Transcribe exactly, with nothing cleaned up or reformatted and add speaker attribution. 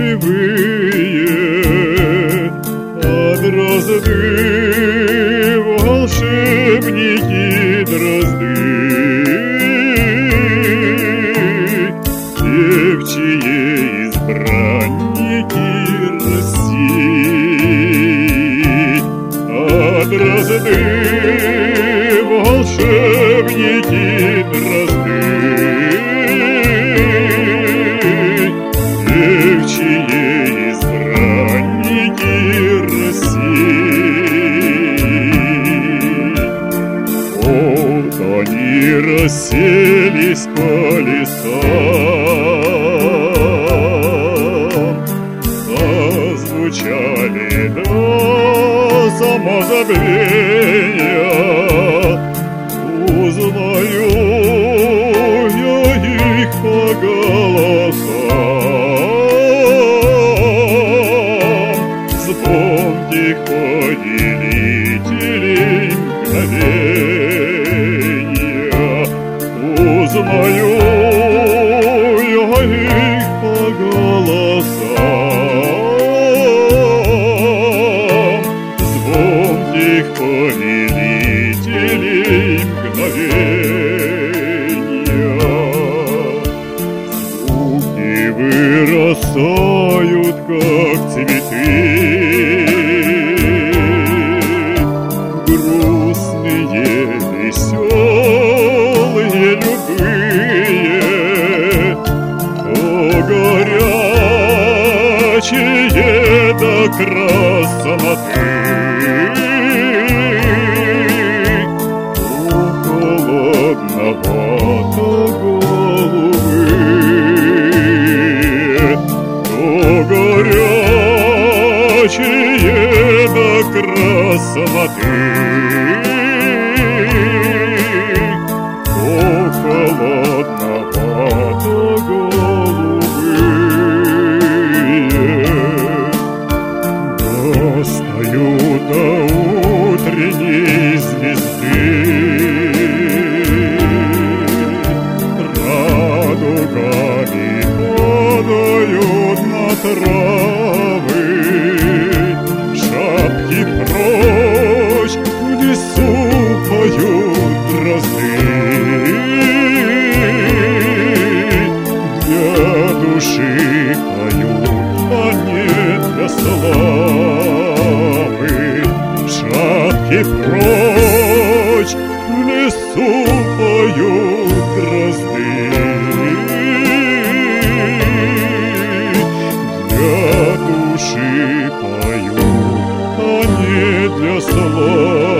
Speaker 1: пугливые, а дрозды, волшебники дрозды, певчие избранники России, а дрозды, волшебники дрозды, певчие избранники России. Вот они расселись по лесам, зазвучали до самозабвения. Узнаю я их по голосам, звон их повелителей мгновения. Узнаю я их по голосам, звон их повелителей мгновения. Звуки вырастают, как цветы, грустные, веселые, любые, то горячие до красоты. Холодновато голубые, то горячие до красоты, то холодновато голубые. Достаю до утренней звезды, радугами падают на травы, шапки прочь в лесу поют дрозды. Для души поют, а не для славы. Шапки прочь в лесу поют дрозды. Для души поют, а не для славы.